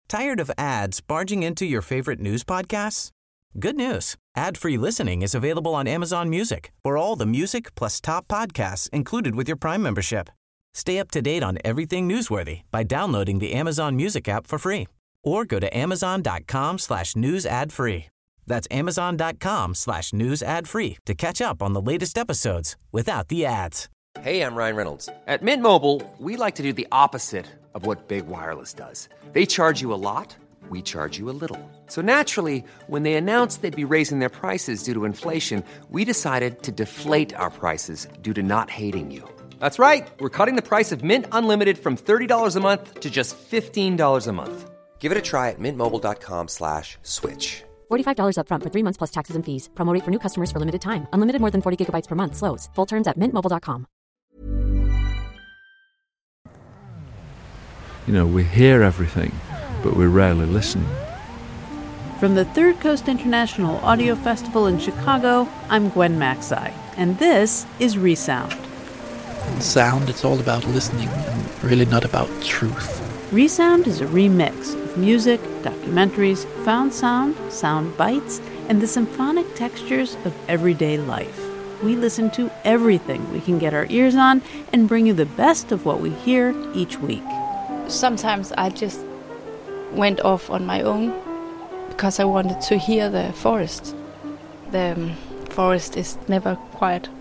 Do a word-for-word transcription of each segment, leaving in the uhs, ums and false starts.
Tired of ads barging into your favorite news podcasts? Good news. Ad-free listening is available on Amazon Music for all the music plus top podcasts included with your Prime membership. Stay up to date on everything newsworthy by downloading the Amazon Music app for free or go to amazon.com slash news ad free. That's amazon.com slash news ad free to catch up on the latest episodes without the ads. Hey, I'm Ryan Reynolds. At Mint Mobile, we like to do the opposite of what Big Wireless does. They charge you a lot, we charge you a little. So naturally, when they announced they'd be raising their prices due to inflation, we decided to deflate our prices due to not hating you. That's right. We're cutting the price of Mint Unlimited from thirty dollars a month to just fifteen dollars a month. Give it a try at mintmobile.com slash switch. forty-five dollars up front for three months plus taxes and fees. Promo rate for new customers for limited time. Unlimited more than forty gigabytes per month. Slows full terms at mint mobile dot com. You know, we hear everything, but we rarely listen. From the Third Coast International Audio Festival in Chicago, I'm Gwen Macsai, and this is Resound. Sound, it's all about listening and really not about truth. Resound is a remix of music, documentaries, found sound, sound bites, and the symphonic textures of everyday life. We listen to everything we can get our ears on and bring you the best of what we hear each week. Sometimes I just went off on my own because I wanted to hear the forest. The um, forest is never quiet.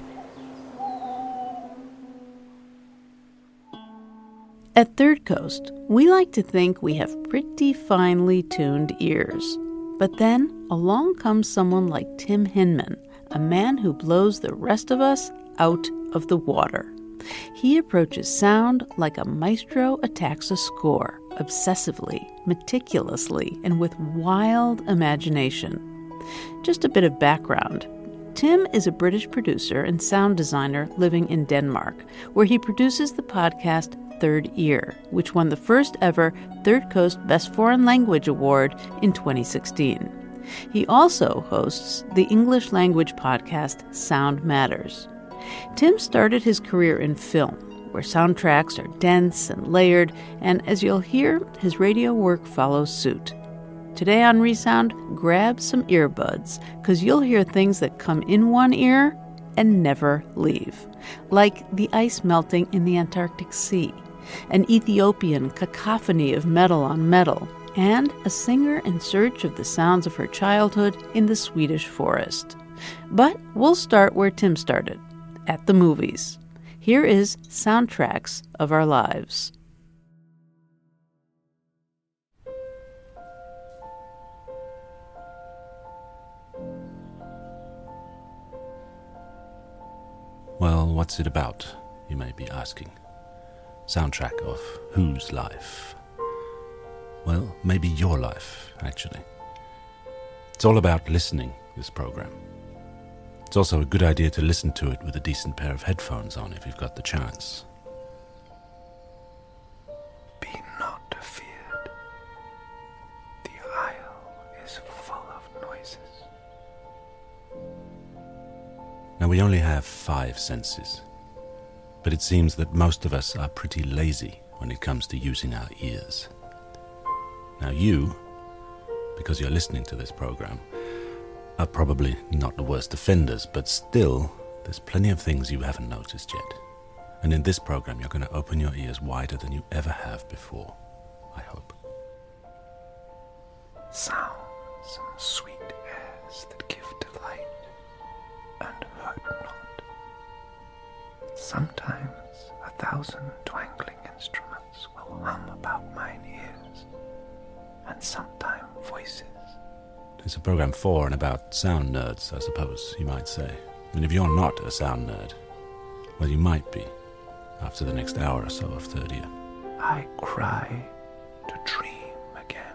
At Third Coast, we like to think we have pretty finely tuned ears. But then along comes someone like Tim Hinman, a man who blows the rest of us out of the water. He approaches sound like a maestro attacks a score, obsessively, meticulously, and with wild imagination. Just a bit of background. Tim is a British producer and sound designer living in Denmark, where he produces the podcast Third Ear, which won the first ever Third Coast Best Foreign Language Award in twenty sixteen. He also hosts the English language podcast Sound Matters. Tim started his career in film, where soundtracks are dense and layered, and as you'll hear, his radio work follows suit. Today on Resound, grab some earbuds, because you'll hear things that come in one ear and never leave, like the ice melting in the Antarctic Sea, an Ethiopian cacophony of metal on metal, and a singer in search of the sounds of her childhood in the Swedish forest. But we'll start where Tim started, at the movies. Here is Soundtracks of Our Lives. Well, what's it about, you may be asking? Soundtrack of whose life? Well, maybe your life, actually. It's all about listening, this program. It's also a good idea to listen to it with a decent pair of headphones on if you've got the chance. Be not afeared. The isle is full of noises. Now, we only have five senses, but it seems that most of us are pretty lazy when it comes to using our ears. Now, you, because you're listening to this program, are probably not the worst offenders, but still, there's plenty of things you haven't noticed yet. And in this program, you're going to open your ears wider than you ever have before, I hope. Sounds and sweet airs that give delight and hurt not. Sometimes a thousand twangling instruments will hum about mine ears, and sometimes voices. It's a program for and about sound nerds, I suppose you might say. And if you're not a sound nerd, well, you might be after the next hour or so of Third Ear. I cry to dream again.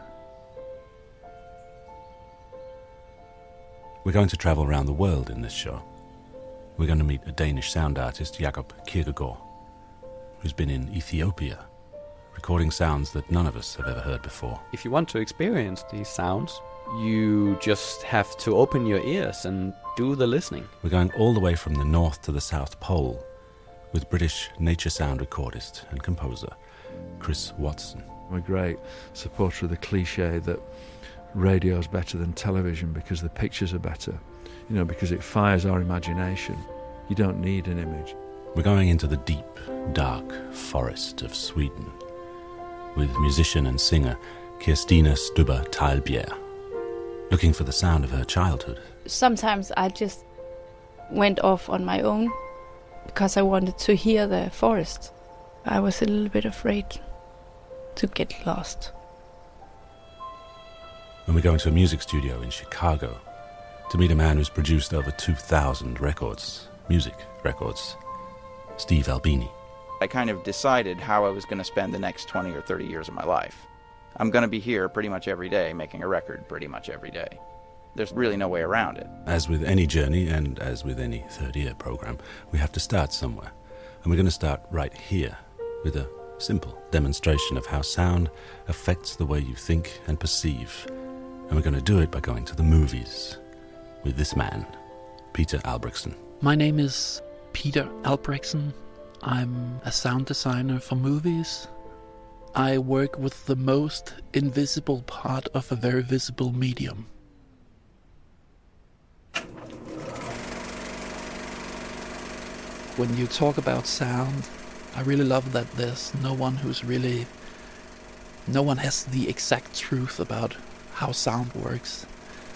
We're going to travel around the world in this show. We're going to meet a Danish sound artist, Jakob Kirkegaard, who's been in Ethiopia, recording sounds that none of us have ever heard before. If you want to experience these sounds, you just have to open your ears and do the listening. We're going all the way from the North to the South Pole with British nature sound recordist and composer Chris Watson. I'm a great supporter of the cliche that radio is better than television because the pictures are better, you know, because it fires our imagination. You don't need an image. We're going into the deep, dark forest of Sweden with musician and singer Kirstina Stubbe Talbjer, looking for the sound of her childhood. Sometimes I just went off on my own because I wanted to hear the forest. I was a little bit afraid to get lost. When we go into a music studio in Chicago to meet a man who's produced over two thousand records, music records, Steve Albini. I kind of decided how I was going to spend the next twenty or thirty years of my life. I'm going to be here pretty much every day, making a record pretty much every day. There's really no way around it. As with any journey, and as with any third-year program, we have to start somewhere. And we're going to start right here with a simple demonstration of how sound affects the way you think and perceive. And we're going to do it by going to the movies with this man, Peter Albrechtsen. My name is Peter Albrechtsen. I'm a sound designer for movies. I work with the most invisible part of a very visible medium. When you talk about sound, I really love that there's no one who's really... No one has the exact truth about how sound works.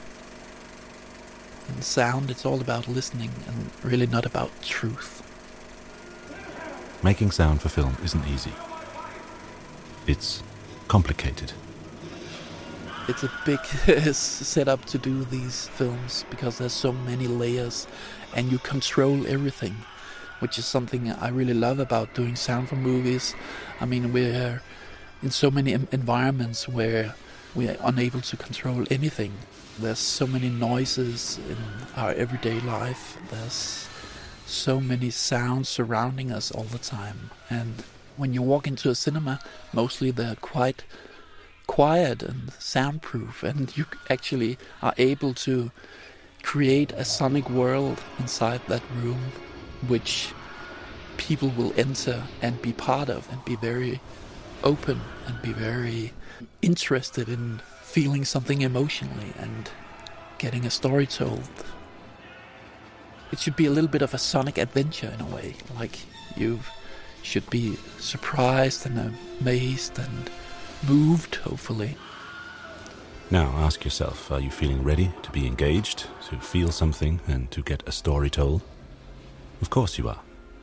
In sound, it's all about listening and really not about truth. Making sound for film isn't easy. It's complicated. It's a big setup to do these films because there's so many layers and you control everything, which is something I really love about doing sound for movies. I mean, we're in so many environments where we are unable to control anything. There's so many noises in our everyday life. There's so many sounds surrounding us all the time. And when you walk into a cinema, mostly they're quite quiet and soundproof, and you actually are able to create a sonic world inside that room, which people will enter and be part of and be very open and be very interested in feeling something emotionally and getting a story told. It should be a little bit of a sonic adventure in a way, like you should be surprised and amazed and moved, hopefully. Now ask yourself, are you feeling ready to be engaged, to feel something and to get a story told? Of course you are.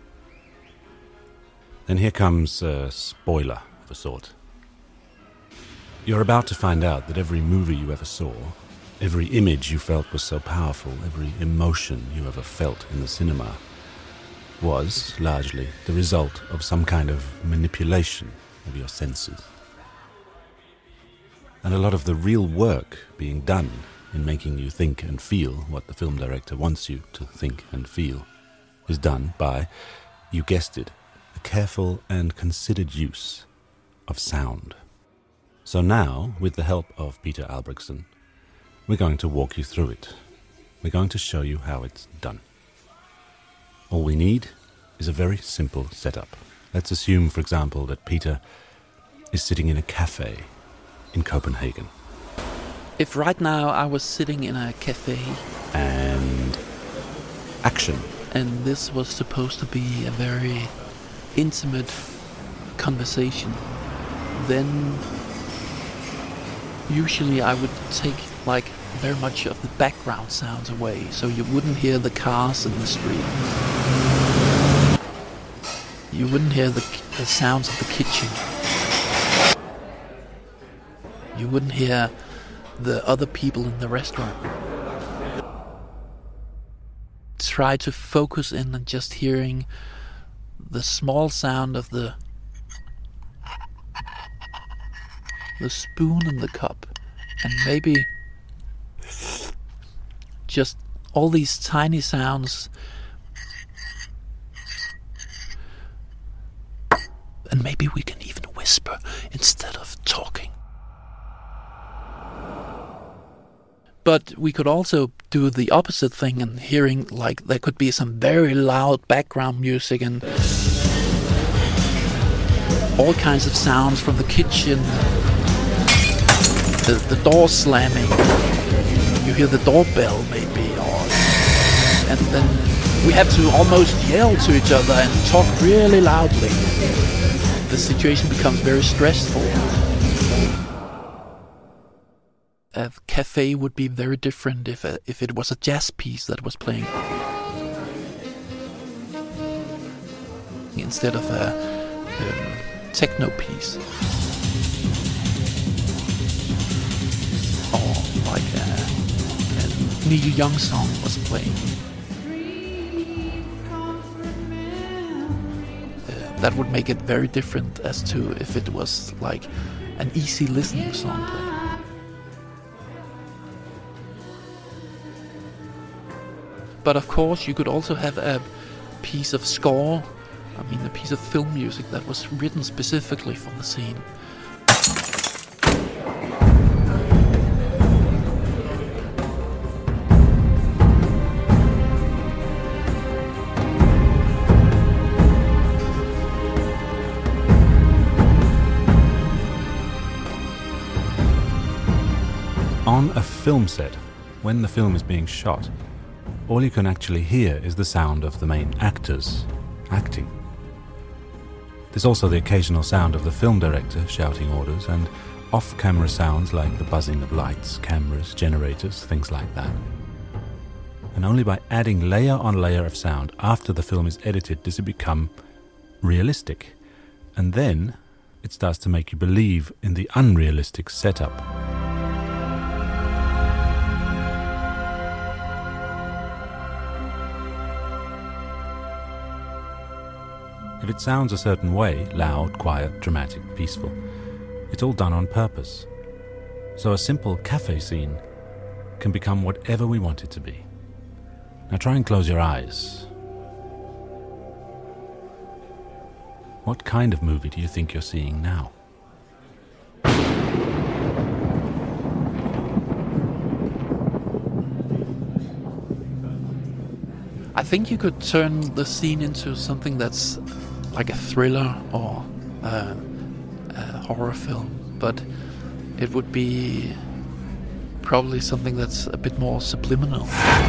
Then here comes a spoiler of a sort. You're about to find out that every movie you ever saw, every image you felt was so powerful, every emotion you ever felt in the cinema, was largely the result of some kind of manipulation of your senses. And a lot of the real work being done in making you think and feel what the film director wants you to think and feel is done by, you guessed it, a careful and considered use of sound. So now, with the help of Peter Albrechtsen, we're going to walk you through it. We're going to show you how it's done. All we need is a very simple setup. Let's assume, for example, that Peter is sitting in a cafe in Copenhagen. If right now I was sitting in a cafe... And... action. And this was supposed to be a very intimate conversation, then usually I would take like very much of the background sounds away, so you wouldn't hear the cars in the street. You wouldn't hear the, the sounds of the kitchen. You wouldn't hear the other people in the restaurant. Try to focus in on just hearing the small sound of the the spoon in the cup, and maybe just all these tiny sounds, and maybe we can even whisper instead of talking. But we could also do the opposite thing and hearing, like, there could be some very loud background music and all kinds of sounds from the kitchen, the, the door slamming, you hear the doorbell maybe, or, and then we have to almost yell to each other and talk really loudly. The situation becomes very stressful. A cafe would be very different if a, if it was a jazz piece that was playing instead of a um, techno piece, or like a, a Neil Young song was playing. Uh, that would make it very different as to if it was like an easy listening song playing. But of course, you could also have a piece of score, I mean a piece of film music that was written specifically for the scene. On a film set, when the film is being shot, all you can actually hear is the sound of the main actors acting. There's also the occasional sound of the film director shouting orders and off-camera sounds like the buzzing of lights, cameras, generators, things like that. And only by adding layer on layer of sound after the film is edited does it become realistic. And then it starts to make you believe in the unrealistic setup. If it sounds a certain way, loud, quiet, dramatic, peaceful, it's all done on purpose. So a simple cafe scene can become whatever we want it to be. Now try and close your eyes. What kind of movie do you think you're seeing now? I think you could turn the scene into something that's like a thriller or uh, a horror film, but it would be probably something that's a bit more subliminal.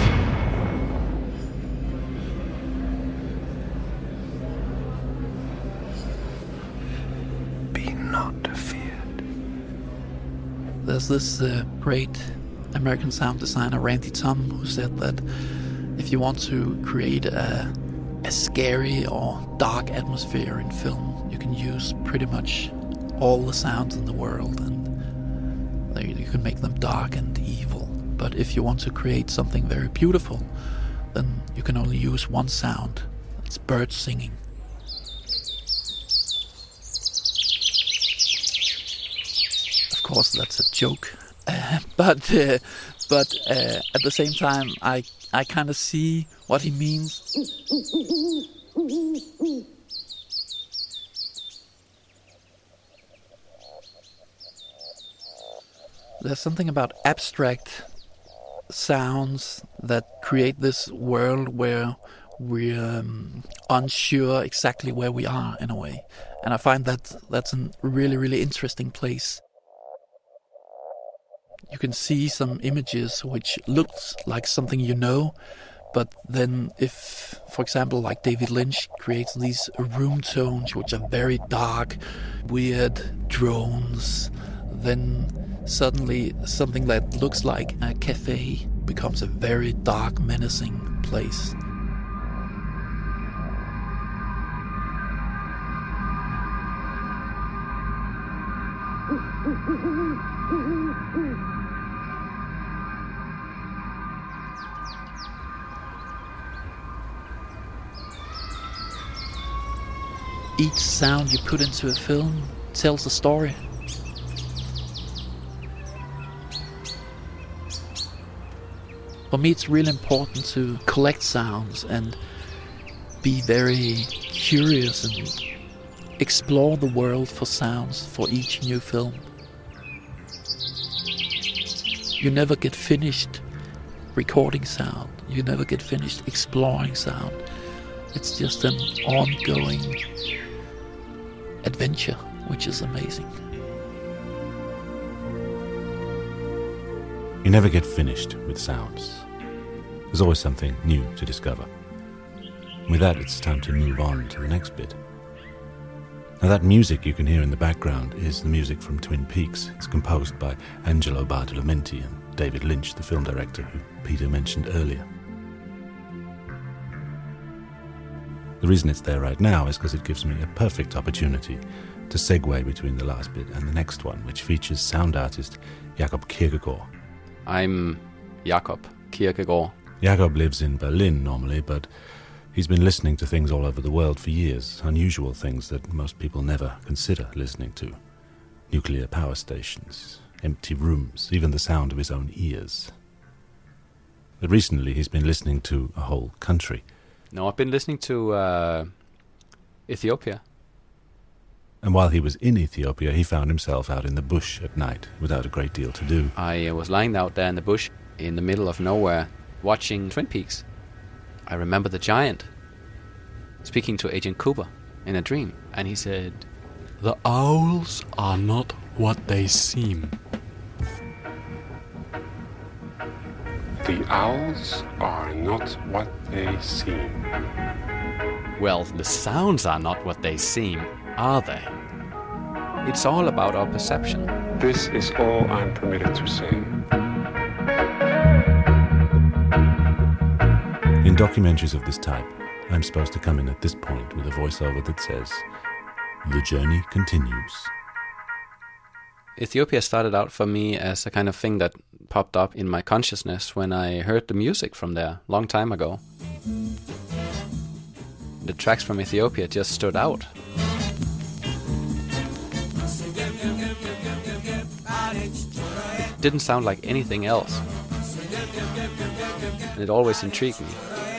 Be not feared. There's this uh, great American sound designer, Randy Thom, who said that if you want to create a, a scary or dark atmosphere in film, you can use pretty much all the sounds in the world and you can make them dark and evil. But if you want to create something very beautiful, then you can only use one sound. It's birds singing. Of course, that's a joke. Uh, but uh, but uh, at the same time, I I kind of see what he means. There's something about abstract sounds that create this world where we're um, unsure exactly where we are in a way. And I find that that's a really, really interesting place. You can see some images which looks like something you know, but then if, for example, like David Lynch creates these room tones which are very dark, weird drones, then suddenly something that looks like a cafe becomes a very dark, menacing place. Each sound you put into a film tells a story. For me, it's really important to collect sounds and be very curious and explore the world for sounds for each new film. You never get finished recording sound. You never get finished exploring sound. It's just an ongoing adventure, which is amazing. You never get finished with sounds. There's always something new to discover. With that, it's time to move on to the next bit. Now, that music you can hear in the background is the music from Twin Peaks. It's composed by Angelo Badalamenti and David Lynch, the film director who Peter mentioned earlier. The reason it's there right now is because it gives me a perfect opportunity to segue between the last bit and the next one, which features sound artist Jakob Kierkegaard. I'm Jakob Kierkegaard. Jakob lives in Berlin normally, but he's been listening to things all over the world for years, unusual things that most people never consider listening to. Nuclear power stations, empty rooms, even the sound of his own ears. But recently he's been listening to a whole country. No, I've been listening to uh, Ethiopia. And while he was in Ethiopia, he found himself out in the bush at night without a great deal to do. I uh, was lying out there in the bush in the middle of nowhere watching Twin Peaks. I remember the giant speaking to Agent Cooper in a dream, and he said, "The owls are not what they seem." The owls are not what they seem. Well, the sounds are not what they seem, are they? It's all about our perception. This is all I'm permitted to say. In documentaries of this type, I'm supposed to come in at this point with a voiceover that says, "The journey continues." Ethiopia started out for me as a kind of thing that popped up in my consciousness when I heard the music from there a long time ago. The tracks from Ethiopia just stood out. It didn't sound like anything else. And it always intrigued me.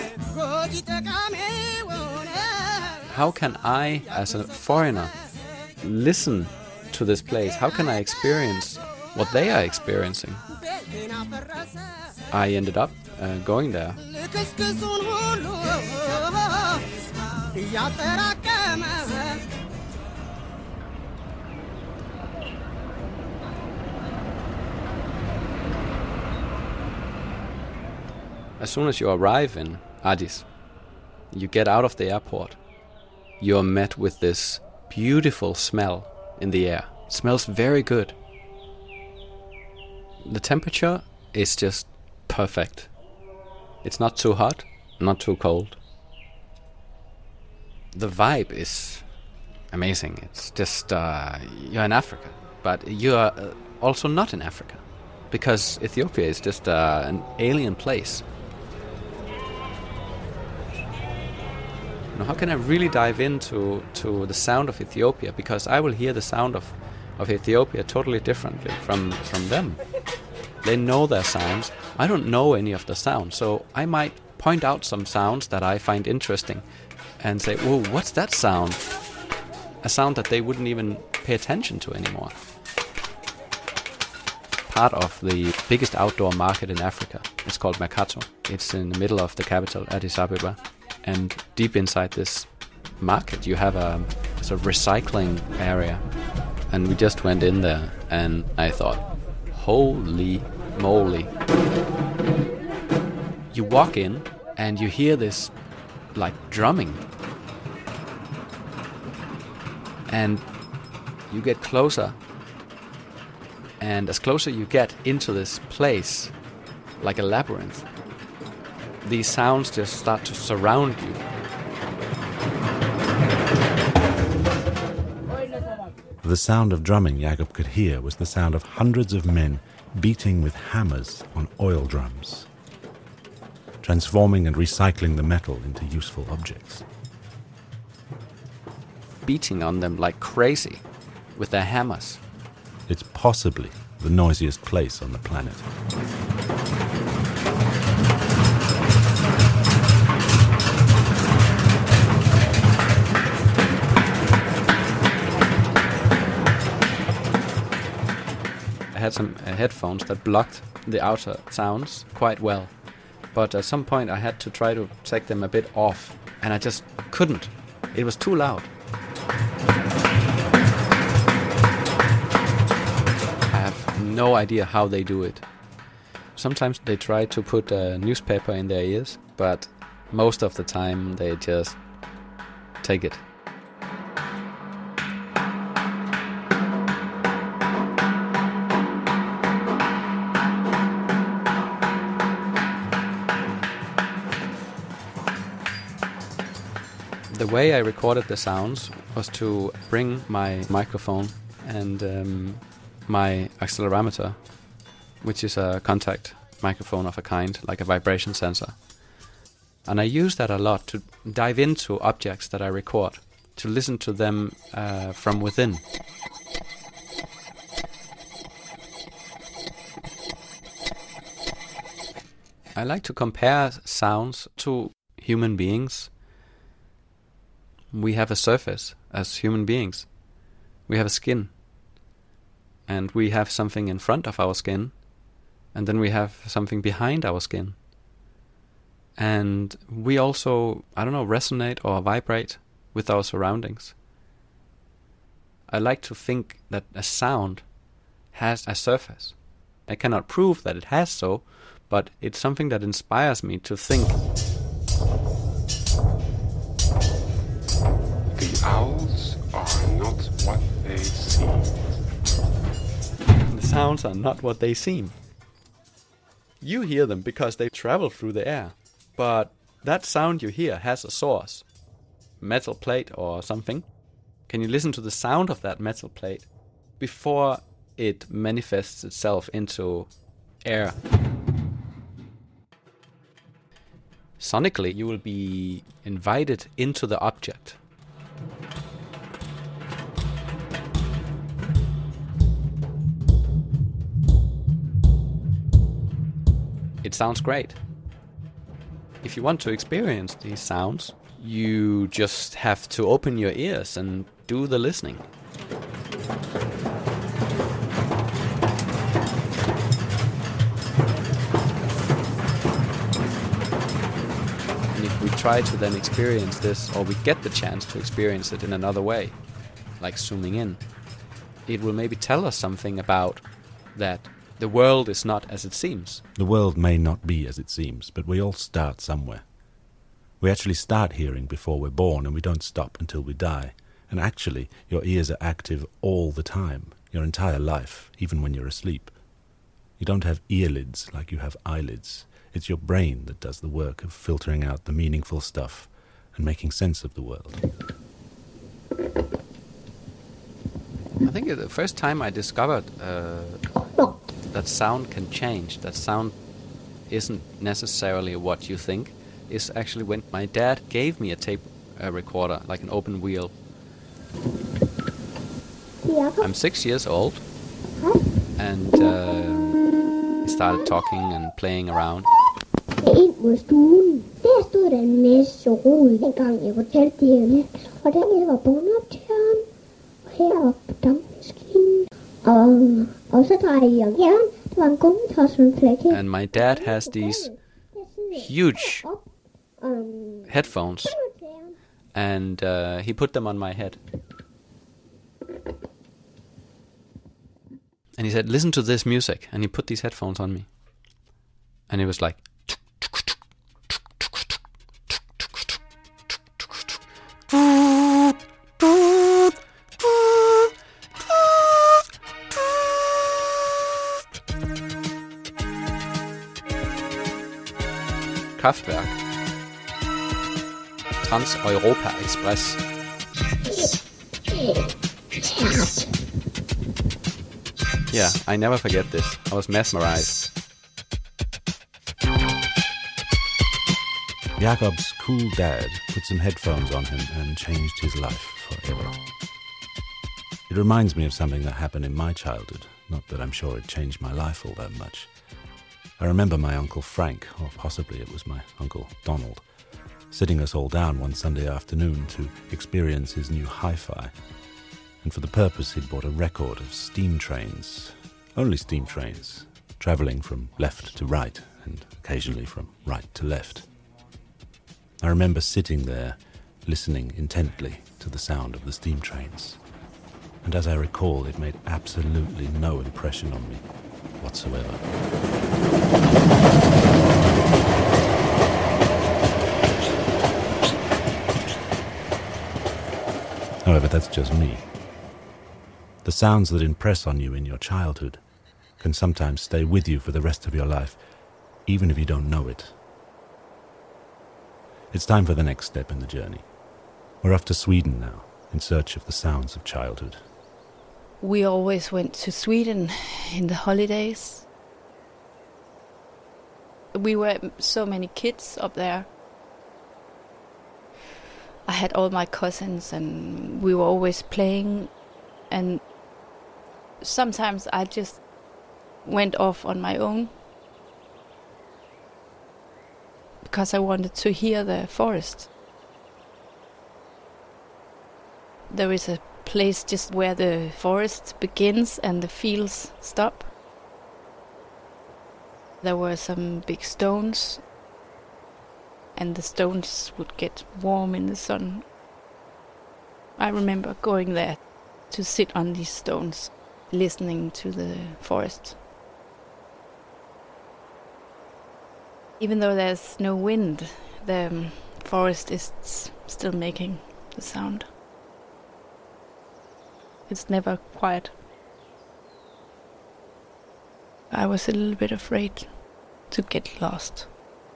How can I, as a foreigner, listen to this place? How can I experience what they are experiencing? I ended up uh, going there. As soon as you arrive in Addis, you get out of the airport, you are met with this beautiful smell in the air. It smells very good. The temperature is just perfect. It's not too hot, not too cold. The vibe is amazing. It's just, uh, you're in Africa, but you're uh, also not in Africa, because Ethiopia is just uh, an alien place. Now, how can I really dive into to the sound of Ethiopia? Because I will hear the sound of, of Ethiopia totally differently from, from them. They know their sounds. I don't know any of the sounds, so I might point out some sounds that I find interesting and say, whoa, what's that sound? A sound that they wouldn't even pay attention to anymore. Part of the biggest outdoor market in Africa. It's called Mercato. It's in the middle of the capital, Addis Ababa. And deep inside this market, you have a sort of recycling area. And we just went in there, and I thought, holy moly. You walk in, and you hear this, like, drumming. And you get closer. And as closer you get into this place, like a labyrinth, these sounds just start to surround you. The sound of drumming Jakob could hear was the sound of hundreds of men beating with hammers on oil drums, transforming and recycling the metal into useful objects. Beating on them like crazy with their hammers. It's possibly the noisiest place on the planet. I had some uh, headphones that blocked the outer sounds quite well, but at some point I had to try to take them a bit off, and I just couldn't. It was too loud. no idea how they do it. Sometimes they try to put a newspaper in their ears, but most of the time they just take it. The way I recorded the sounds was to bring my microphone and um, my accelerometer, which is a contact microphone of a kind, like a vibration sensor. And I use that a lot to dive into objects that I record, to listen to them uh, from within. I like to compare sounds to human beings. We have a surface as human beings. We have a skin. And we have something in front of our skin. And then we have something behind our skin. And we also, I don't know, resonate or vibrate with our surroundings. I like to think that a sound has a surface. I cannot prove that it has so, but it's something that inspires me to think. The owls are not what they seem. The sounds are not what they seem. You hear them because they travel through the air. But that sound you hear has a source. Metal plate or something. Can you listen to the sound of that metal plate before it manifests itself into air? Sonically, you will be invited into the object. It sounds great. If you want to experience these sounds, you just have to open your ears and do the listening. And if we try to then experience this, or we get the chance to experience it in another way, like zooming in, it will maybe tell us something about that the world is not as it seems. The world may not be as it seems, but we all start somewhere. We actually start hearing before we're born, and we don't stop until we die. And actually, your ears are active all the time, your entire life, even when you're asleep. You don't have earlids like you have eyelids. It's your brain that does the work of filtering out the meaningful stuff and making sense of the world. I think the first time I discovered uh, that sound can change, that sound isn't necessarily what you think, is actually when my dad gave me a tape uh, recorder, like an open wheel. I'm six years old, and uh, he started talking and playing around. Ind mod stuen, der stod der en masse rod, dengang jeg fortalte det her med. Og der var båndoptageren, og heroppe på dampmaskinen. Og, og så drejede jeg jern, der var en gummitosselflæk her. And my dad has these huge headphones, and uh, he put them on my head. And he said, listen to this music. And he put these headphones on me. And it was like... Kraftwerk. Trans-Europa Express. Yeah, I never forget this. I was mesmerized. Jakob's cool dad put some headphones on him and changed his life forever. It reminds me of something that happened in my childhood, not that I'm sure it changed my life all that much. I remember my Uncle Frank, or possibly it was my Uncle Donald, sitting us all down one Sunday afternoon to experience his new hi-fi. And for the purpose he'd bought a record of steam trains, only steam trains, travelling from left to right and occasionally from right to left. I remember sitting there, listening intently to the sound of the steam trains. And as I recall, it made absolutely no impression on me. whatsoever. However, that's just me. The sounds that impress on you in your childhood can sometimes stay with you for the rest of your life, even if you don't know it. It's time for the next step in the journey. We're off to Sweden now, in search of the sounds of childhood. We always went to Sweden in the holidays. We were so many kids up there. I had all my cousins and we were always playing, and sometimes I just went off on my own because I wanted to hear the forest. There is a place just where the forest begins and the fields stop. There were some big stones, and the stones would get warm in the sun. I remember going there to sit on these stones, listening to the forest. Even though there's no wind, the forest is still making the sound. It's never quiet. I was a little bit afraid to get lost.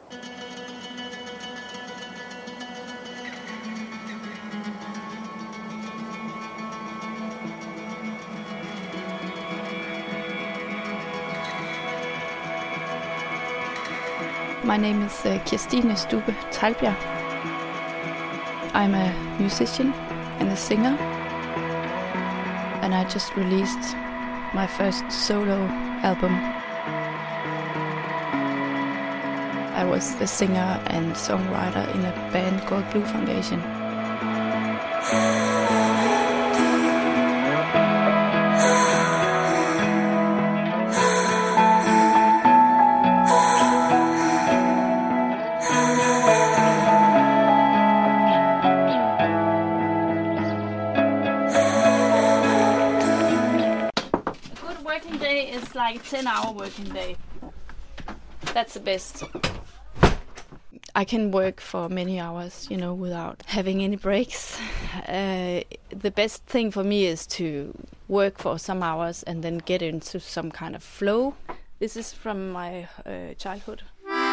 My name is uh, Kirstine Stube Teglbjerg. I'm a musician and a singer, and I just released my first solo album. I was a singer and songwriter in a band called Blue Foundation. It's like a ten hour working day. That's the best. I can work for many hours, you know, without having any breaks. Uh, the best thing for me is to work for some hours and then get into some kind of flow. This is from my uh, childhood.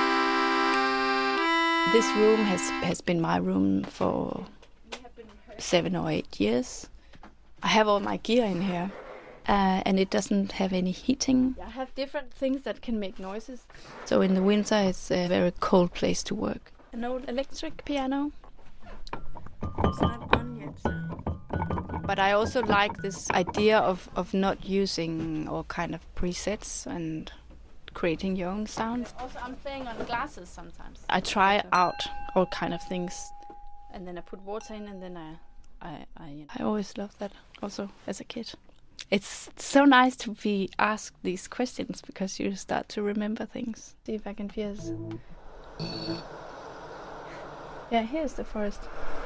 This room has, has been my room for seven or eight years. I have all my gear in here. Uh, and it doesn't have any heating. I have different things that can make noises. So in the winter it's a very cold place to work. An old electric piano. It's not on yet. So. But I also like this idea of, of not using all kind of presets and creating your own sound. Also I'm playing on glasses sometimes. I try out all kind of things, and then I put water in, and then I, I, I, I always loved that also as a kid. It's so nice to be asked these questions because you start to remember things. See if I can fierce. Yeah, here's the forest.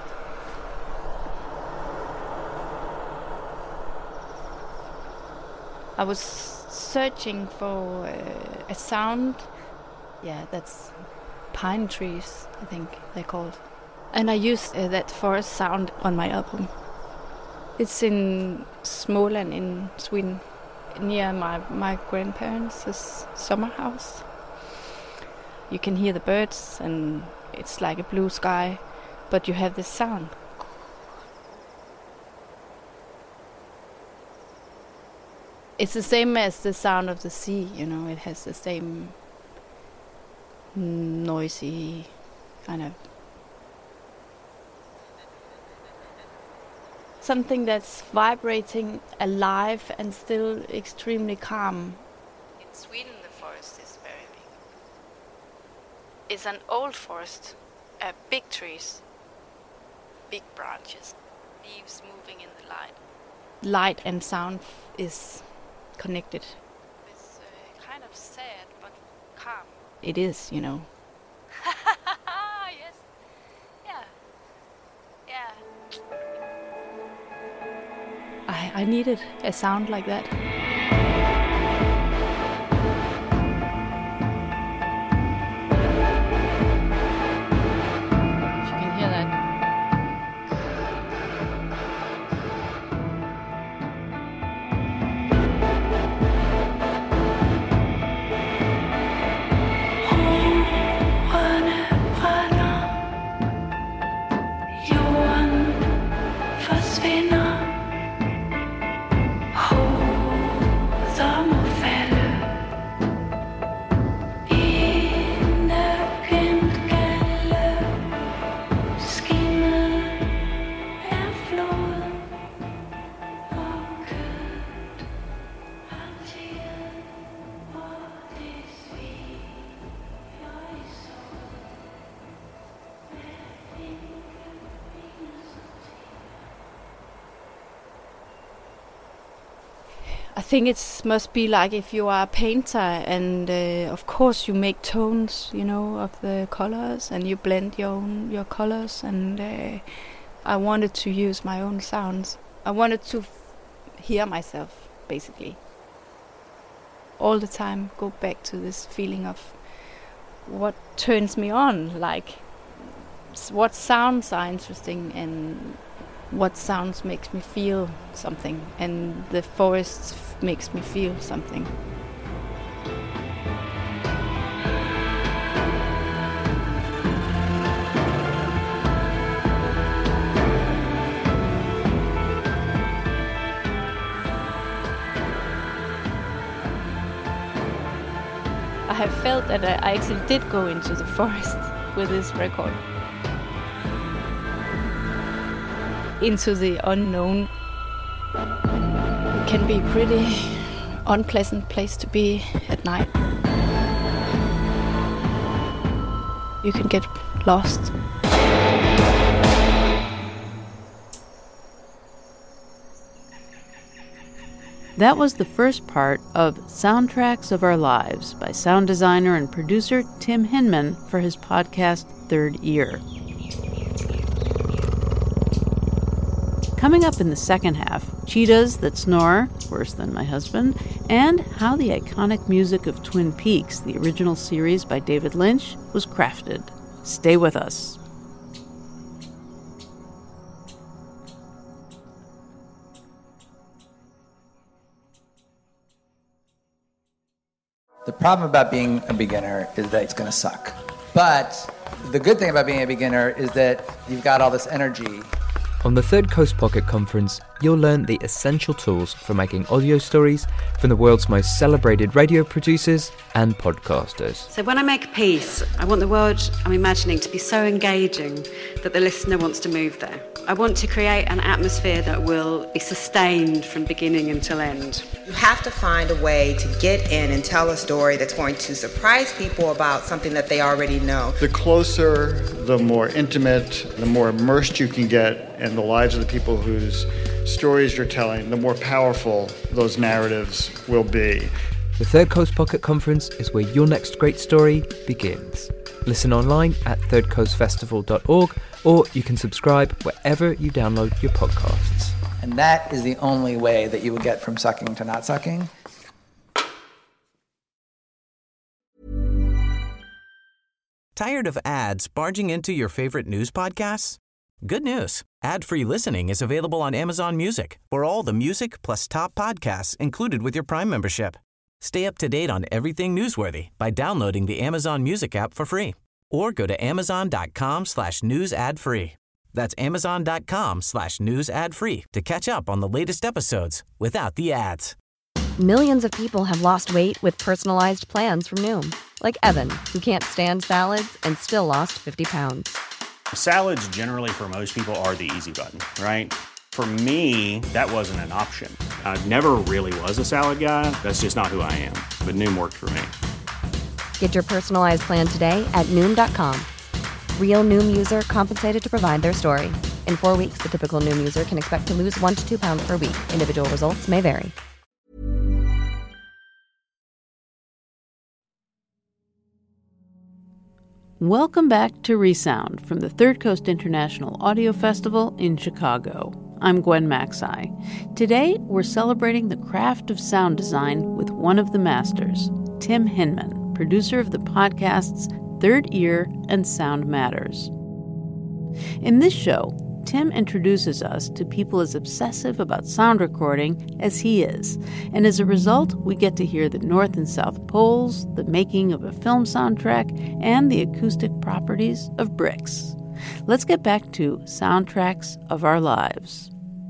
I was searching for uh, a sound. Yeah, that's pine trees, I think they're called. And I used uh, that forest sound on my album. It's in Småland in Sweden, near my, my grandparents' summer house. You can hear the birds and it's like a blue sky, but you have this sound. It's the same as the sound of the sea, you know, it has the same noisy kind of something that's vibrating, alive, and still extremely calm. In Sweden, the forest is very big. It's an old forest, uh, big trees, big branches, leaves moving in the light. Light and sound is connected. It's uh, kind of sad, but calm. It is, you know. Yes. Yeah. Yeah. I, I needed a sound like that. think it must be like if you are a painter, and uh, of course you make tones, you know, of the colors, and you blend your own your colors. And uh, I wanted to use my own sounds. I wanted to f- hear myself, basically. All the time, go back to this feeling of what turns me on, like s- what sounds are interesting and what sounds makes me feel something, and the forest f- makes me feel something. I have felt that I actually did go into the forest with this record. Into the unknown. It can be a pretty unpleasant place to be at night. You can get lost. That was the first part of Soundtracks of Our Lives by sound designer and producer Tim Hinman for his podcast Third Ear. Coming up in the second half, cheetahs that snore, worse than my husband, and how the iconic music of Twin Peaks, the original series by David Lynch, was crafted. Stay with us. The problem about being a beginner is that it's going to suck. But the good thing about being a beginner is that you've got all this energy. On the Third Coast Pocket Conference, you'll learn the essential tools for making audio stories from the world's most celebrated radio producers and podcasters. So when I make a piece, I want the world I'm imagining to be so engaging that the listener wants to move there. I want to create an atmosphere that will be sustained from beginning until end. You have to find a way to get in and tell a story that's going to surprise people about something that they already know. The closer, the more intimate, the more immersed you can get in the lives of the people whose stories you're telling, the more powerful those narratives will be. The Third Coast Pocket Conference is where your next great story begins. Listen online at third coast festival dot org, or you can subscribe wherever you download your podcasts. And that is the only way that you will get from sucking to not sucking. Tired of ads barging into your favorite news podcasts? Good news. Ad-free listening is available on Amazon Music for all the music plus top podcasts included with your Prime membership. Stay up to date on everything newsworthy by downloading the Amazon Music app for free or go to amazon.com slash news ad free. That's amazon.com slash news ad free to catch up on the latest episodes without the ads. Millions of people have lost weight with personalized plans from Noom. Like Evan, who can't stand salads and still lost fifty pounds. Salads generally for most people are the easy button, right? For me, that wasn't an option. I never really was a salad guy. That's just not who I am. But Noom worked for me. Get your personalized plan today at Noom dot com. Real Noom user compensated to provide their story. In four weeks, the typical Noom user can expect to lose one to two pounds per week. Individual results may vary. Welcome back to Resound from the Third Coast International Audio Festival in Chicago. I'm Gwen Macsai. Today, we're celebrating the craft of sound design with one of the masters, Tim Hinman, producer of the podcasts Third Ear and Sound Matters. In this show, Tim introduces us to people as obsessive about sound recording as he is, and as a result, we get to hear the North and South Poles, the making of a film soundtrack, and the acoustic properties of bricks. Let's get back to Soundtracks of Our Lives.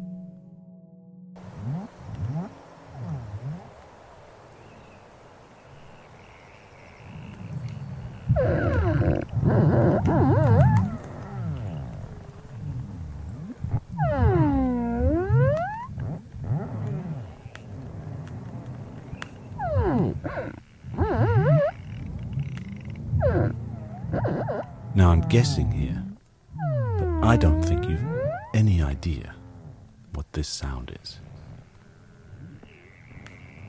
Now I'm guessing here, but I don't think you've any idea what this sound is.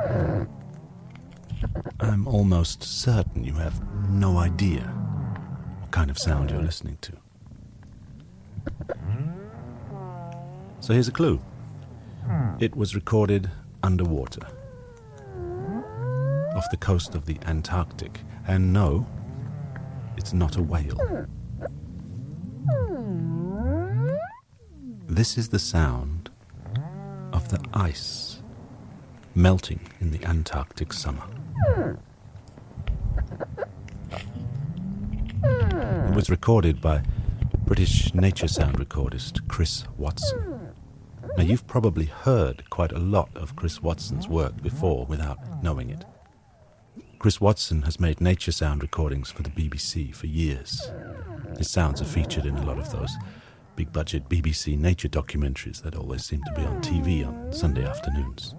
I'm almost certain you have no idea what kind of sound you're listening to. So here's a clue. It was recorded underwater, off the coast of the Antarctic. And no, it's not a whale. This is the sound of the ice melting in the Antarctic summer. It was recorded by British nature sound recordist Chris Watson. Now, you've probably heard quite a lot of Chris Watson's work before without knowing it. Chris Watson has made nature sound recordings for the B B C for years. His sounds are featured in a lot of those big-budget B B C nature documentaries that always seem to be on T V on Sunday afternoons.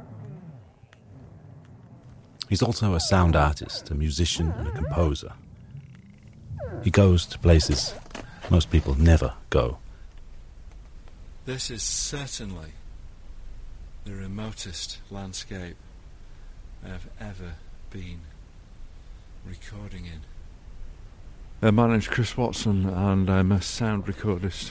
He's also a sound artist, a musician and a composer. He goes to places most people never go. This is certainly the remotest landscape I have ever been recording in. Uh, my name's Chris Watson and I'm a sound recordist.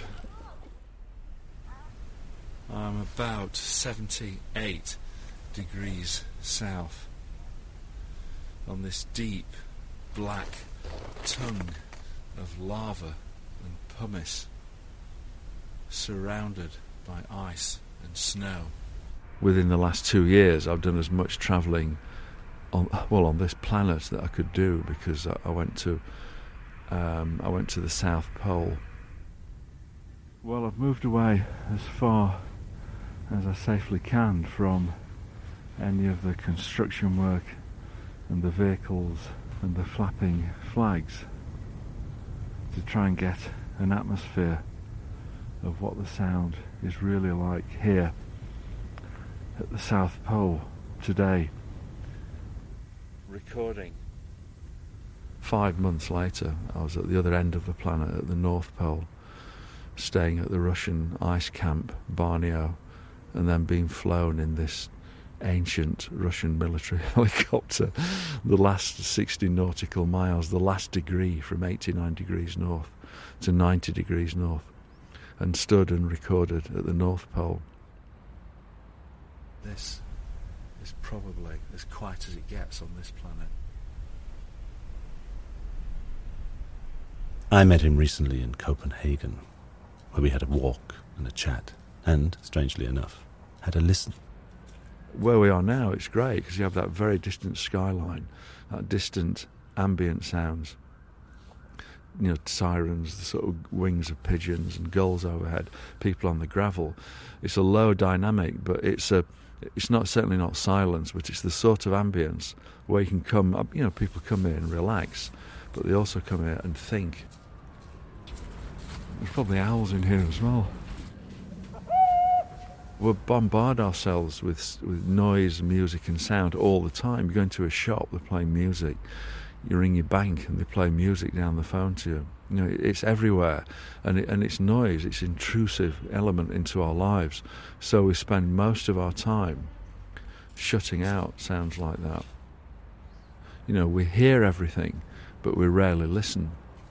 I'm about seventy-eight degrees south on this deep black tongue of lava and pumice, surrounded by ice and snow. Within the last two years I've done as much travelling on, well, on this planet that I could do, because I, I went to um, I went to the South Pole. Well, I've moved away as far as I safely can from any of the construction work and the vehicles and the flapping flags, to try and get an atmosphere of what the sound is really like here at the South Pole today. Recording. Five months later, I was at the other end of the planet, at the North Pole, staying at the Russian ice camp, Barneo, and then being flown in this ancient Russian military helicopter the last sixty nautical miles, the last degree from eighty-nine degrees north to ninety degrees north, and stood and recorded at the North Pole. This is probably as quiet as it gets on this planet. I met him recently in Copenhagen, where we had a walk and a chat, and, strangely enough, had a listen. Where we are now, it's great because you have that very distant skyline, that distant ambient sounds, you know, sirens, the sort of wings of pigeons and gulls overhead, people on the gravel. It's a low dynamic, but it's a, it's not certainly not silence, but it's the sort of ambience where you can come, you know, people come here and relax, but they also come here and think. There's probably owls in here as well. We bombard ourselves with with noise, music and sound all the time. You go into a shop, they're playing music. You ring your bank and they play music down the phone to you. You know, it's everywhere, and it, and it's noise. It's an intrusive element into our lives. So we spend most of our time shutting out sounds like that. You know, we hear everything, but we rarely listen.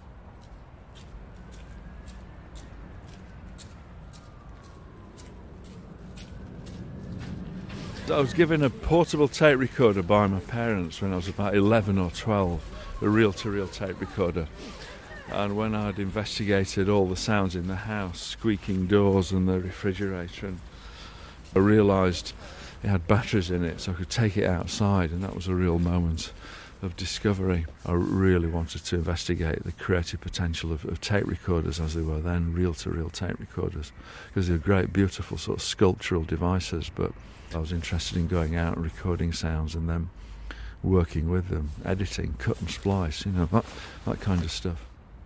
I was given a portable tape recorder by my parents when I was about eleven or twelve, a reel-to-reel tape recorder. And when I'd investigated all the sounds in the house, squeaking doors and the refrigerator, and I realised it had batteries in it, so I could take it outside, and that was a real moment of discovery. I really wanted to investigate the creative potential of, of tape recorders as they were then, reel-to-reel tape recorders, because they're great, beautiful sort of sculptural devices, but I was interested in going out and recording sounds and then working with them, editing, cut and splice, you know, that, that kind of stuff.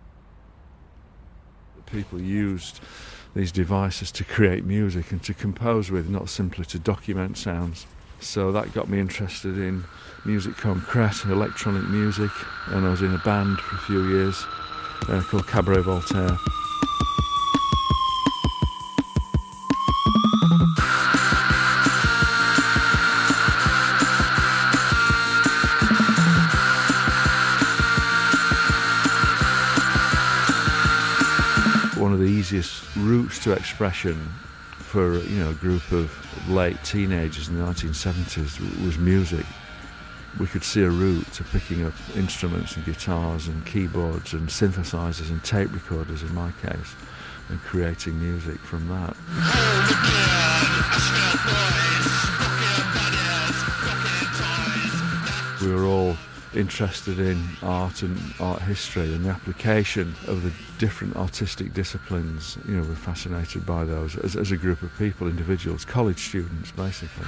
People used these devices to create music and to compose with, not simply to document sounds. So that got me interested in musique concrète, electronic music, and I was in a band for a few years uh, called Cabaret Voltaire. one of the easiest routes to expression for, you know, a group of late teenagers in the nineteen seventies was music. We could see a route to picking up instruments and guitars and keyboards and synthesizers and tape recorders in my case, and creating music from that. We were all interested in art and art history and the application of the different artistic disciplines. You know, we're fascinated by those as, as a group of people, individuals, college students basically.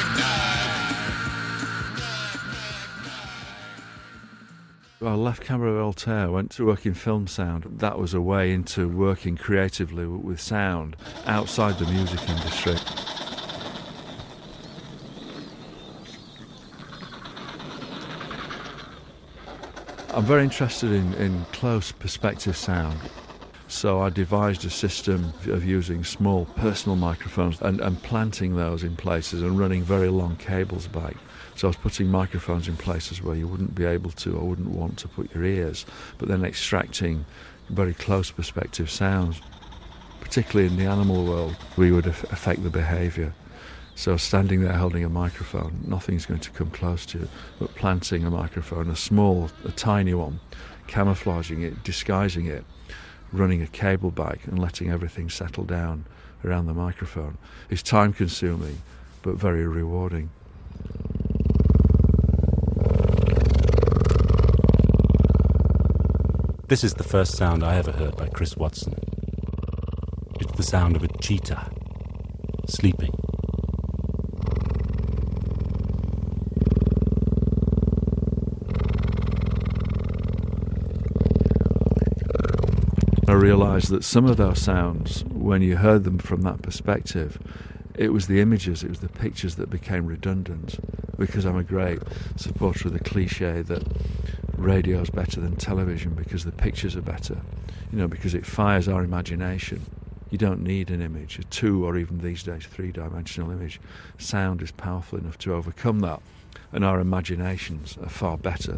I left Cabaret Voltaire, went to work in film sound. That was a way into working creatively with sound outside the music industry. I'm very interested in, in close perspective sound. So I devised a system of using small personal microphones and, and planting those in places and running very long cables back. So I was putting microphones in places where you wouldn't be able to or wouldn't want to put your ears, but then extracting very close perspective sounds. Particularly in the animal world, we would af- affect the behaviour. So standing there holding a microphone, nothing's going to come close to you, but planting a microphone, a small, a tiny one, camouflaging it, disguising it, running a cable back and letting everything settle down around the microphone is time-consuming, but very rewarding. This is the first sound I ever heard by Chris Watson. It's the sound of a cheetah sleeping. I realised that some of those sounds, when you heard them from that perspective, it was the images, it was the pictures that became redundant, because I'm a great supporter of the cliche that radio's better than television because the pictures are better, you know, because it fires our imagination. You don't need an image, a two or even these days three-dimensional image. Sound is powerful enough to overcome that, and our imaginations are far better.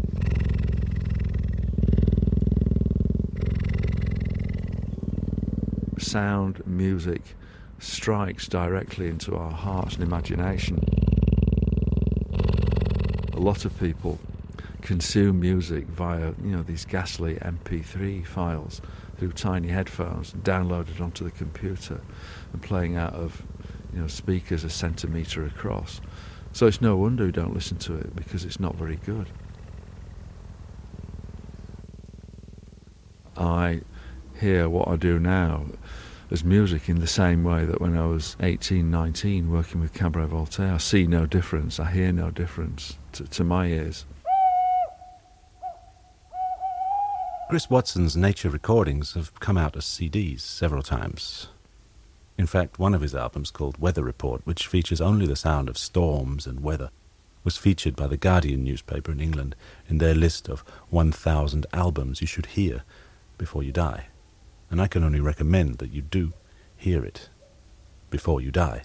Sound, music, strikes directly into our hearts and imagination. A lot of people consume music via, you know, these ghastly M P three files through tiny headphones and downloaded onto the computer and playing out of, you know, speakers a centimetre across. So it's no wonder we don't listen to it, because it's not very good. I hear what I do now as music in the same way that when I was eighteen, nineteen working with Cabaret Voltaire, I see no difference, I hear no difference to, to my ears. Chris Watson's nature recordings have come out as C Ds several times. In fact, one of his albums, called Weather Report, which features only the sound of storms and weather, was featured by the Guardian newspaper in England in their list of one thousand albums you should hear before you die. And I can only recommend that you do hear it before you die.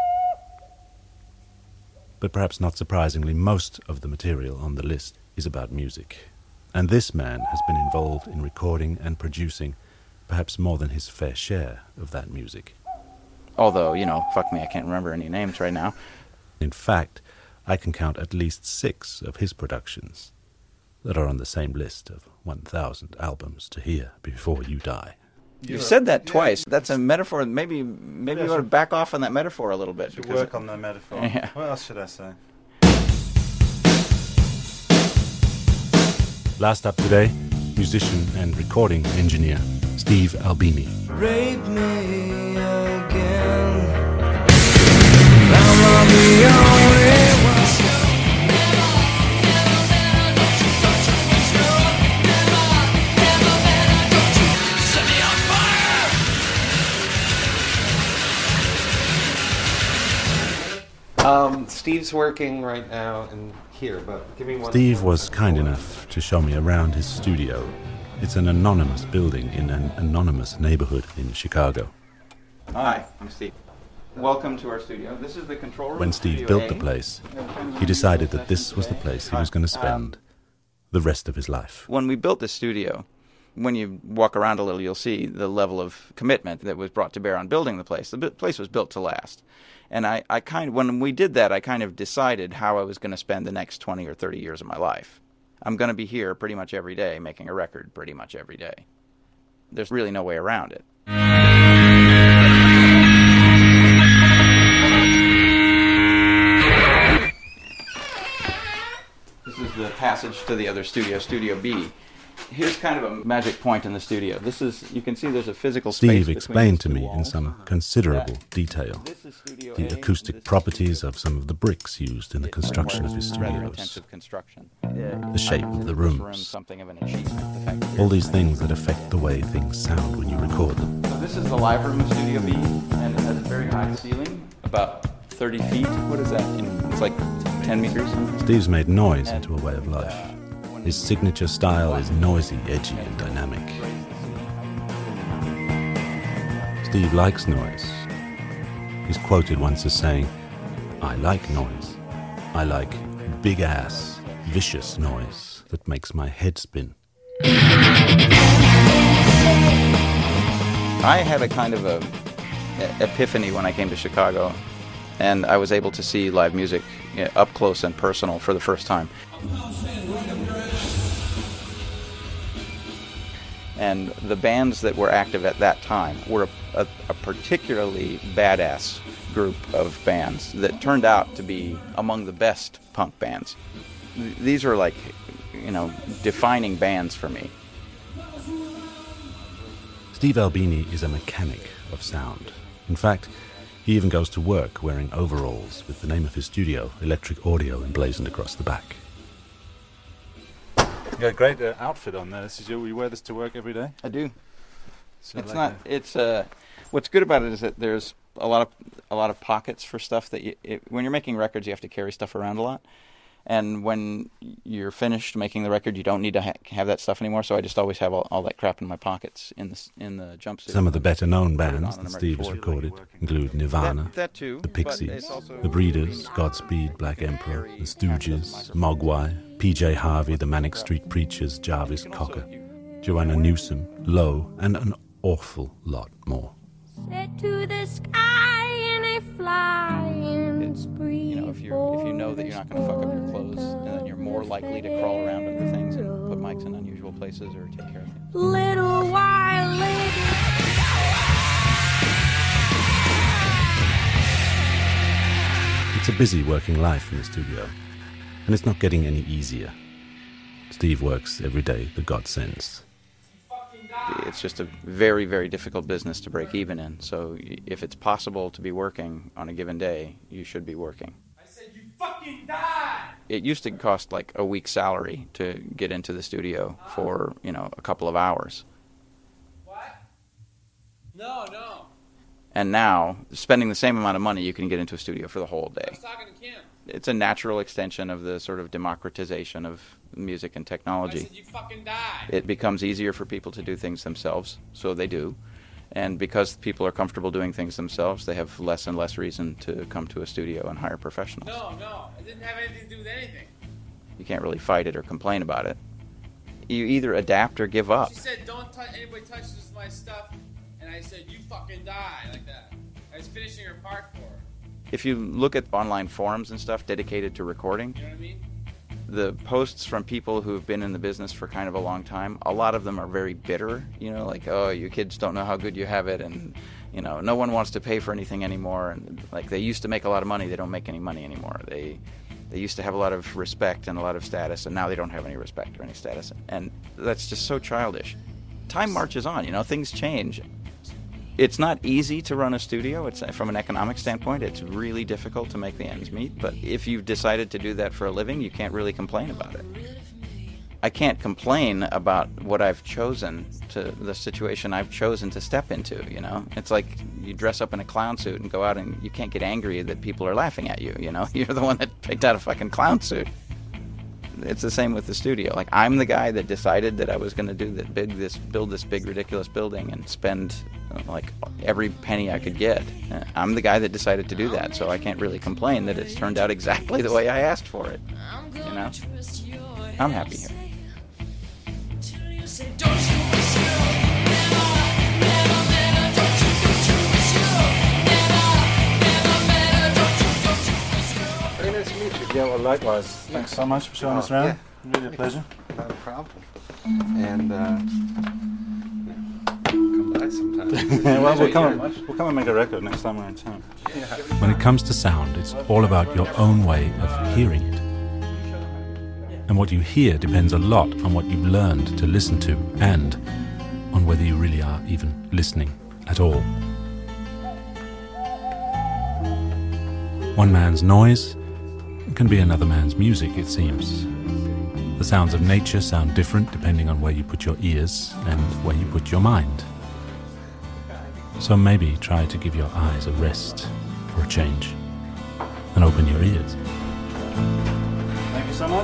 But perhaps not surprisingly, most of the material on the list is about music. And this man has been involved in recording and producing perhaps more than his fair share of that music. Although, you know, fuck me, I can't remember any names right now. In fact, I can count at least six of his productions that are on the same list of one thousand albums to hear before you die. You've said that twice. That's a metaphor. Maybe maybe yeah, you ought to back off on that metaphor a little bit. Should work on the metaphor. Yeah. What else should I say? Last up today, musician and recording engineer Steve Albini. Rape me again. I'm the only one. Um, Steve's working right now in here, but give me one. Steve was kind enough to show me around his studio. It's an anonymous building in an anonymous neighborhood in Chicago. Hi, I'm Steve. Welcome to our studio. This is the control room. When Steve built the place, he decided that this was the place he was going to spend the rest of his life. When we built the studio, When you walk around a little, you'll see the level of commitment that was brought to bear on building the place. The b- place was built to last. And I, I kind of, when we did that, I kind of decided how I was going to spend the next twenty or thirty years of my life. I'm going to be here pretty much every day, making a record pretty much every day. There's really no way around it. This is the passage to the other studio, Studio B. Here's kind of a magic point in the studio. This is, you can see there's a physical space. Steve explained to me in some considerable detail the acoustic properties of some of the bricks used in the construction of his studios, the shape of the rooms, all these things that affect the way things sound when you record them. So this is the live room of Studio B, and it has a very high ceiling, about thirty feet. What is that? It's like ten meters. Steve's made noise into a way of life. His signature style is noisy, edgy, and dynamic. Steve likes noise. He's quoted once as saying, "I like noise. I like big-ass, vicious noise that makes my head spin." I had a kind of a, a epiphany when I came to Chicago, and I was able to see live music, you know, up close and personal for the first time. And the bands that were active at that time were a, a, a particularly badass group of bands that turned out to be among the best punk bands. Th- these are like, you know, defining bands for me. Steve Albini is a mechanic of sound. In fact, he even goes to work wearing overalls with the name of his studio, Electric Audio, emblazoned across the back. You got a great uh, outfit on there. This is you, you wear this to work every day? I do. So it's like not. a... It's uh. What's good about it is that there's a lot of a lot of pockets for stuff that you, it, when you're making records, you have to carry stuff around a lot. And when you're finished making the record, you don't need to ha- have that stuff anymore. So I just always have all, all that crap in my pockets in the in the jumpsuit. Some of the better-known bands that Steve has recorded include Nirvana, that, that too, the Pixies, the Breeders, Godspeed, Black Emperor, the Stooges, Mogwai, P J Harvey, the Manic Street Preachers, Jarvis Cocker, Joanna Newsom, Low, and an awful lot more. Set to the sky in a flying spree. You know, if you if you know that you're not going to fuck up your clothes, and then you're more likely to crawl around under things and put mics in unusual places or take care of things. Little while later. It's a busy working life in the studio, and it's not getting any easier. Steve works every day that God sends. It's just a very, very difficult business to break even in. So if it's possible to be working on a given day, you should be working. I said you fucking die! It used to cost like a week's salary to get into the studio for, you know, a couple of hours. What? No, no. And now, spending the same amount of money, you can get into a studio for the whole day. I was talking to Kim. It's a natural extension of the sort of democratization of music and technology. I said you fucking die. It becomes easier for people to do things themselves, so they do. And because people are comfortable doing things themselves, they have less and less reason to come to a studio and hire professionals. No, no. It didn't have anything to do with anything. You can't really fight it or complain about it. You either adapt or give up. She said, don't touch, anybody touches my stuff. And I said, you fucking die, like that. I was finishing her part for her. If you look at online forums and stuff dedicated to recording, you know what I mean? The posts from people who've been in the business for kind of a long time, a lot of them are very bitter, you know, like, oh, you kids don't know how good you have it, and, you know, no one wants to pay for anything anymore, and, like, they used to make a lot of money, they don't make any money anymore. They they used to have a lot of respect and a lot of status, and now they don't have any respect or any status, and that's just so childish. Time marches on, you know, things change. It's not easy to run a studio. It's from an economic standpoint, it's really difficult to make the ends meet. But if you've decided to do that for a living, you can't really complain about it. I can't complain about what I've chosen to the situation I've chosen to step into. You know, it's like you dress up in a clown suit and go out, and you can't get angry that people are laughing at you. You know, you're the one that picked out a fucking clown suit. It's the same with the studio. Like, I'm the guy that decided that I was going to do that big, this build this big ridiculous building and spend uh, like every penny I could get. Uh, I'm the guy that decided to do that, so I can't really complain that it's turned out exactly the way I asked for it. You know, I'm happy here. Very nice to meet you. Yeah, well, likewise. Thanks so much for showing Oh, us around. yeah. Really a pleasure. Not a problem. And uh, come by sometime. Yeah, well, we'll Yeah. come, and, we'll come and make a record next time we're in town. When it comes to sound, it's all about your own way of hearing it. And what you hear depends a lot on what you've learned to listen to and on whether you really are even listening at all. One man's noise can be another man's music, it seems. The sounds of nature sound different depending on where you put your ears and where you put your mind. So maybe try to give your eyes a rest for a change and open your ears. Thank you so much.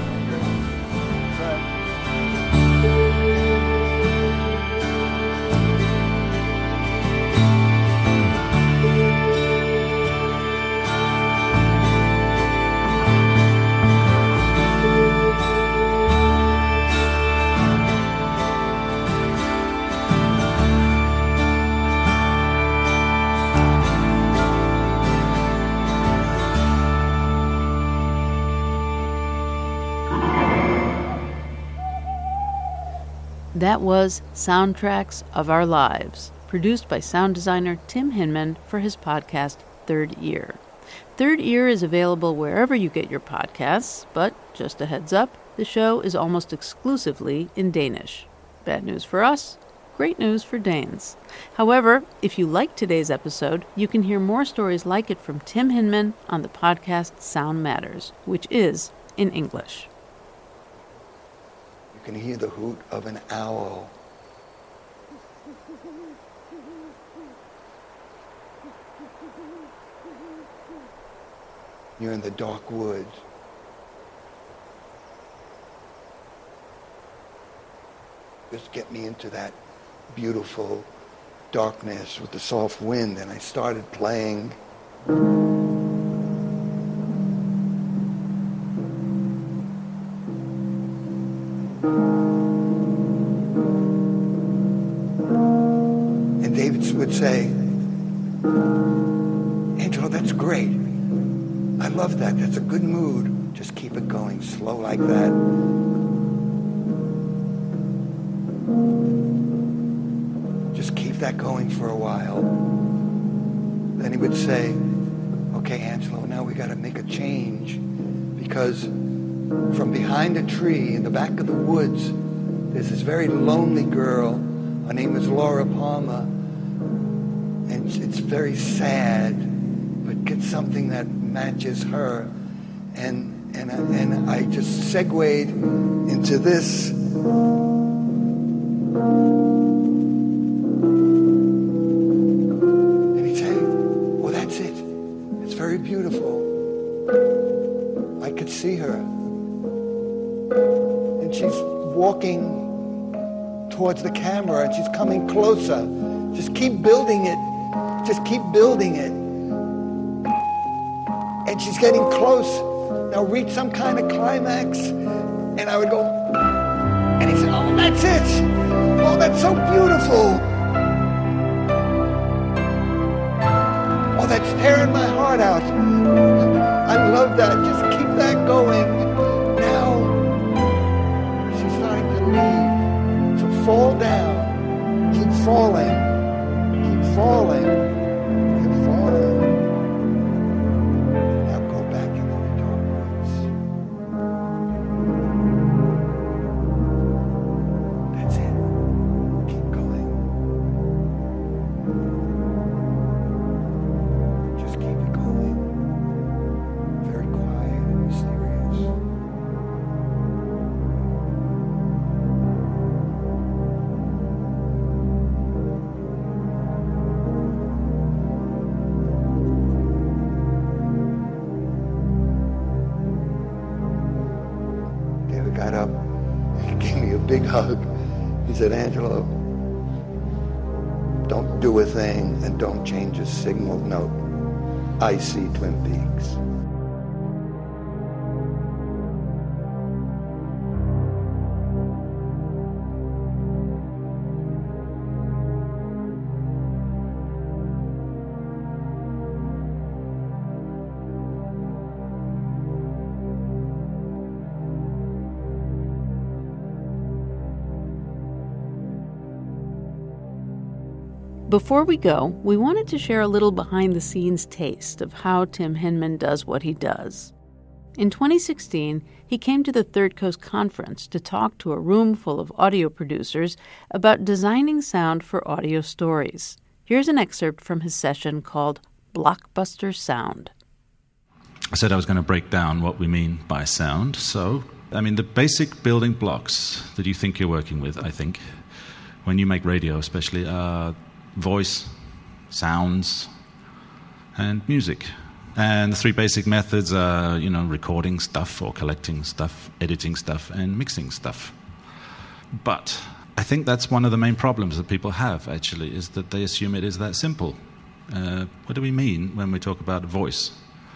That was Soundtracks of Our Lives, produced by sound designer Tim Hinman for his podcast Third Ear. Third Ear is available wherever you get your podcasts, but just a heads up, the show is almost exclusively in Danish. Bad news for us, great news for Danes. However, if you like today's episode, you can hear more stories like it from Tim Hinman on the podcast Sound Matters, which is in English. You can hear the hoot of an owl. You're in the dark woods. Just get me into that beautiful darkness with the soft wind, and I started playing. And David would say, Angelo, that's great. I love that. That's a good mood. Just keep it going slow like that. Just keep that going for a while. Then he would say, okay, Angelo, now we got to make a change, because from behind a tree in the back of the woods, there's this very lonely girl. Her name is Laura Palmer, and it's very sad, but get something that matches her. And and I, and I just segued into this. And he'd say, well, that's it. It's very beautiful. I could see her. And she's walking towards the camera, and she's coming closer. Just keep building it. Just keep building it. And she's getting close. Now reach some kind of climax. And I would go, and he said, oh, that's it. Oh, that's so beautiful. Oh, that's tearing my heart out. I love that. Just keep that going. Now, she's starting to leave. So fall down. Keep falling. Keep falling. Keep falling. Now go back into the dark woods. That's it. Keep going. Just keep it going. Very quiet and mysterious. David got up and gave me a big hug. He said, Angelo, don't do a thing and don't change a signal note. I see Twin Peaks. Before we go, we wanted to share a little behind-the-scenes taste of how Tim Hinman does what he does. In twenty sixteen, he came to the Third Coast Conference to talk to a room full of audio producers about designing sound for audio stories. Here's an excerpt from his session called Blockbuster Sound. I said I was going to break down what we mean by sound. So, I mean, the basic building blocks that you think you're working with, I think, when you make radio especially, are voice, sounds, and music. And the three basic methods are, you know, recording stuff or collecting stuff, editing stuff, and mixing stuff. But I think that's one of the main problems that people have, actually, is that they assume it is that simple. Uh, what do we mean when we talk about voice?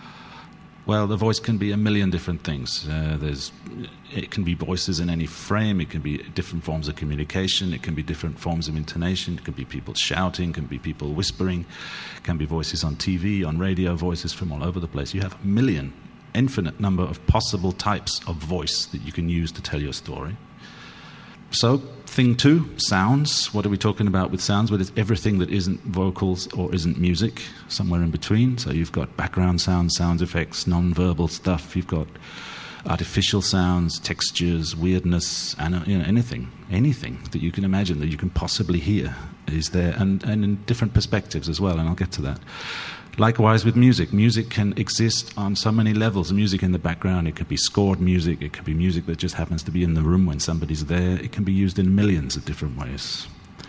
Well, the voice can be a million different things. Uh, there's, it can be voices in any frame. It can be different forms of communication. It can be different forms of intonation. It can be people shouting. It can be people whispering. It can be voices on T V, on radio, voices from all over the place. You have a million, infinite number of possible types of voice that you can use to tell your story. So, thing two, sounds. What are we talking about with sounds? Well, it's everything that isn't vocals or isn't music, somewhere in between. So you've got background sounds, sound effects, non-verbal stuff. You've got artificial sounds, textures, weirdness, and you know, anything, anything that you can imagine that you can possibly hear is there, and, and in different perspectives as well, and I'll get to that. Likewise with music. Music can exist on so many levels. Music in the background, it could be scored music, it could be music that just happens to be in the room when somebody's there. It can be used in millions of different ways.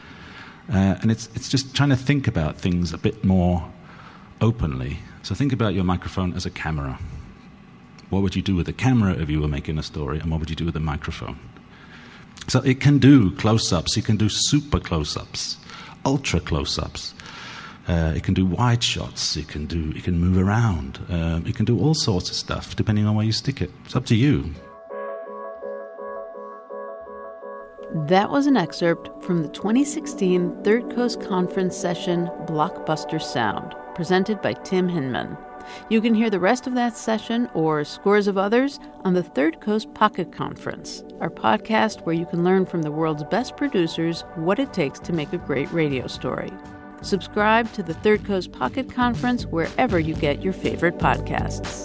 Uh, and it's it's just trying to think about things a bit more openly. So think about your microphone as a camera. What would you do with a camera if you were making a story, and what would you do with a microphone? So it can do close-ups, it can do super close-ups, ultra close-ups. Uh, it can do wide shots. It can do. It can move around. Um, it can do all sorts of stuff, depending on where you stick it. It's up to you. That was an excerpt from the twenty sixteen Third Coast Conference session Blockbuster Sound, presented by Tim Hinman. You can hear the rest of that session or scores of others on the Third Coast Pocket Conference, our podcast where you can learn from the world's best producers what it takes to make a great radio story. Subscribe to the Third Coast Pocket Conference wherever you get your favorite podcasts.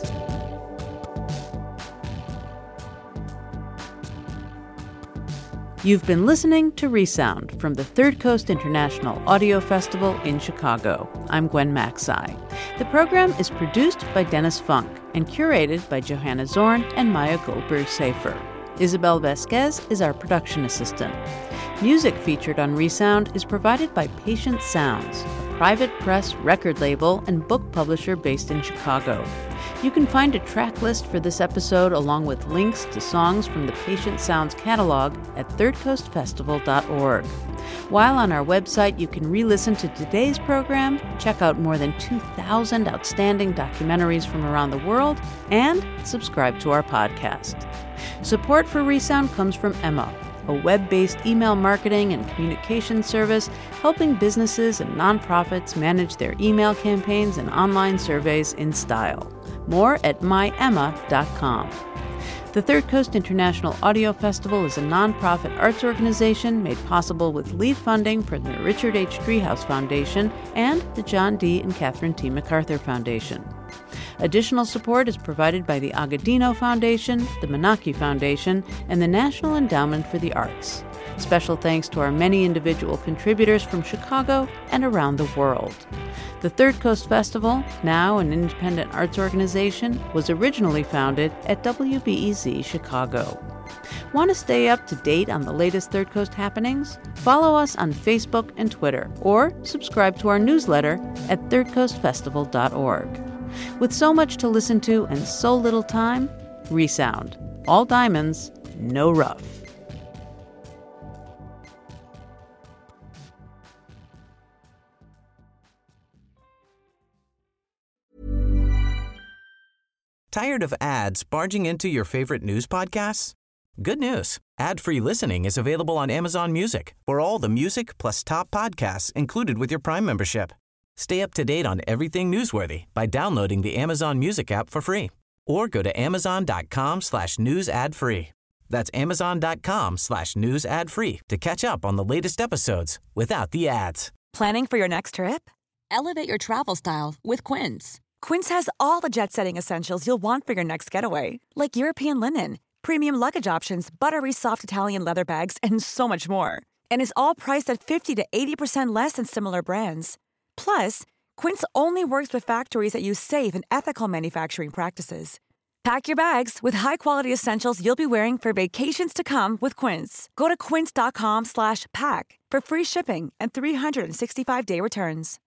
You've been listening to Resound from the Third Coast International Audio Festival in Chicago. I'm Gwen Macsai. The program is produced by Dennis Funk and curated by Johanna Zorn and Maya Goldberg-Safer. Isabel Vasquez is our production assistant. Music featured on Resound is provided by Patient Sounds, a private press record label and book publisher based in Chicago. You can find a track list for this episode along with links to songs from the Patient Sounds catalog at third coast festival dot org. While on our website, you can re-listen to today's program, check out more than two thousand outstanding documentaries from around the world, and subscribe to our podcast. Support for Resound comes from Emma, a web-based email marketing and communication service helping businesses and nonprofits manage their email campaigns and online surveys in style. More at my emma dot com. The Third Coast International Audio Festival is a nonprofit arts organization made possible with lead funding from the Richard H. Driehaus Foundation and the John D. and Catherine T. MacArthur Foundation. Additional support is provided by the Agudino Foundation, the Menaki Foundation, and the National Endowment for the Arts. Special thanks to our many individual contributors from Chicago and around the world. The Third Coast Festival, now an independent arts organization, was originally founded at W B E Z Chicago. Want to stay up to date on the latest Third Coast happenings? Follow us on Facebook and Twitter, or subscribe to our newsletter at third coast festival dot org. With so much to listen to and so little time, Resound. All diamonds, no rough. Tired of ads barging into your favorite news podcasts? Good news. Ad-free listening is available on Amazon Music for all the music plus top podcasts included with your Prime membership. Stay up to date on everything newsworthy by downloading the Amazon Music app for free or go to amazon.com slash news ad free. That's amazon.com slash news ad free to catch up on the latest episodes without the ads. Planning for your next trip? Elevate your travel style with Quince. Quince has all the jet-setting essentials you'll want for your next getaway, like European linen, premium luggage options, buttery soft Italian leather bags, and so much more. And is all priced at fifty to eighty percent less than similar brands. Plus, Quince only works with factories that use safe and ethical manufacturing practices. Pack your bags with high-quality essentials you'll be wearing for vacations to come with Quince. Go to quince.com slash pack for free shipping and three hundred sixty-five day returns.